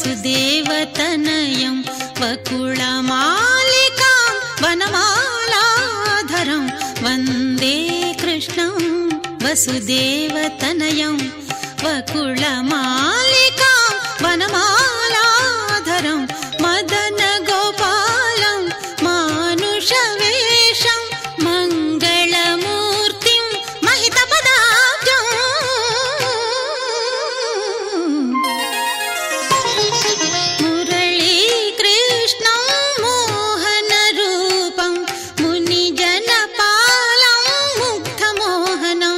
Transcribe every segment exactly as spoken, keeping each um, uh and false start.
वसुदेवतनयं वकुळमालिकां वनमालाधरं वन्दे कृष्णं वसुदेवतनयं वकुळमालिकां वनमालाधरं मदन गोपालं मानुषवेषं मङ्गलमूर्तिं महितपदाब्जं मुरळीकृष्णं मोहनरूपं मुनिजनपालं मुग्धमोहनं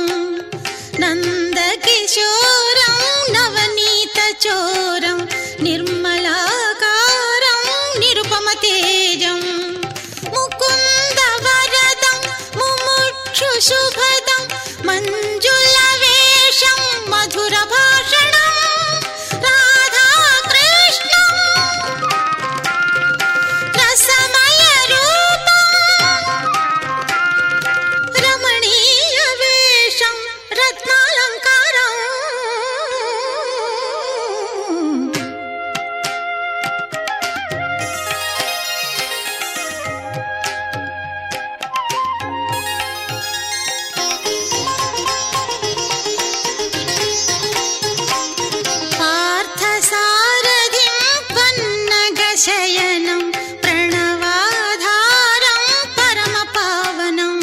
नन्दकिशोरं नवनीतचोरं निर्मलाकारं निरुपमतेजं मुकुन्दवरदं मुमुक्षुशुभदं मञ्जुलवेषं मधुरभाषणं राधाकृष्णं रसमयरूपं रमणीयवेषं रत्नालङ्कारम् पार्थसारथिं पन्नगशयनं प्रणवाधारं परमपावनं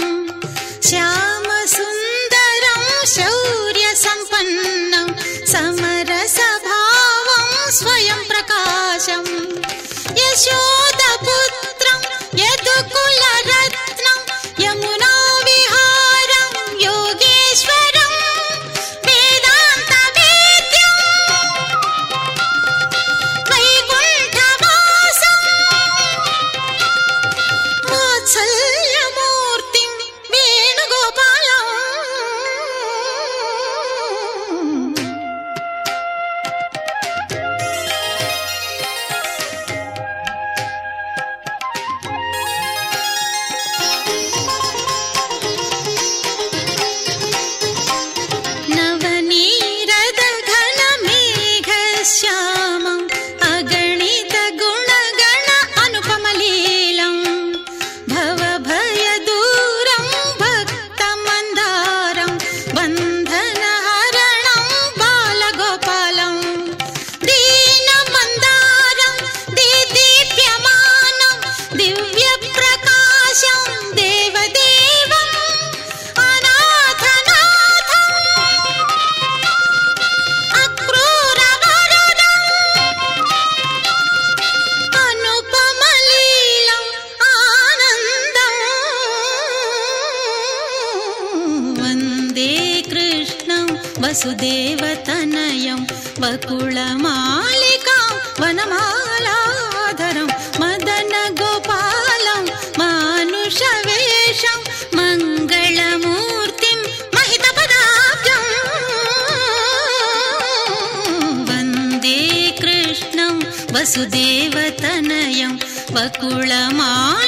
श्यामसुन्दरं शौर्यसम्पन्नं समरसभावं स्वयं प्रकाशं यशोदपुत्रं यदुकुलरत्नं यमुनाविहारं योगेश्वरं वेदान्तवेद्यं वैकुण्ठवासं वात्सल्यमूर्तिं वेणुगोपालं नवनीरदघनमेघश्यामम् अगणितगुणगण अनुपमलीलं भवभयदूरं भक्तमन्दारं बन्धनहरणं बालगोपालं दीनमन्दारं दिदीप्यमानं दिव्यप्रकाशं देवदेवम् अनाथनाथम् अक्रूरवरदम् अनुपमलीलं आनन्दं वन्दे कृष्णं वसुदेवतनयं वकुळमालिकां वनमालाधरं मदनगोपालं मानुषवेषं मङ्गलमूर्तिं महितपदाब्जं वन्दे कृष्णं वसुदेवतनयं वकुळमालिकां